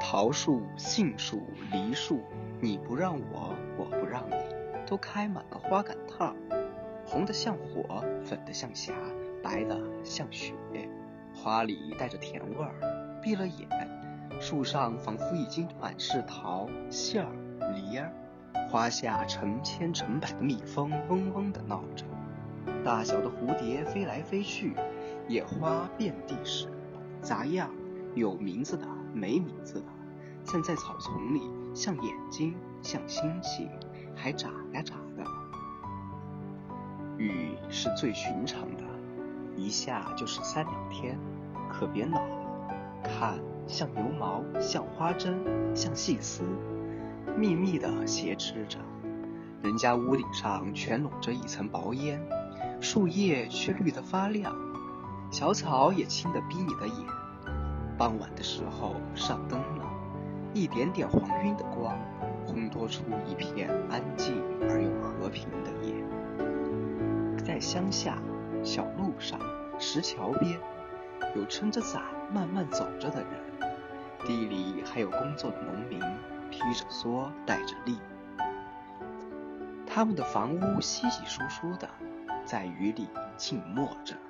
桃树、杏树、梨树，你不让我，我不让你，都开满了花杆套，红的像火，粉的像霞，白的像雪。花里带着甜味儿，闭了眼，树上仿佛已经满是桃、杏儿、梨儿，花下成千成百的蜜蜂嗡嗡地闹着，大小的蝴蝶飞来飞去，野花遍地是，杂样有名字的没名字的，散在草丛里，像眼睛，像星星，还眨呀眨的。雨是最寻常的，一下就是3-2天，可别恼了。看，像牛毛，像花针，像细丝，密密地斜织着。人家屋顶上全笼着一层薄烟，树叶却绿得发亮，小草也青得逼你的眼。傍晚的时候上灯了，一点点黄晕的光，烘托出一片安静而又和平的夜。在乡下小路上、石桥边，有撑着伞慢慢走着的人，地里还有工作的农民，披着蓑带着笠。他们的房屋稀稀疏疏的，在雨里静默着。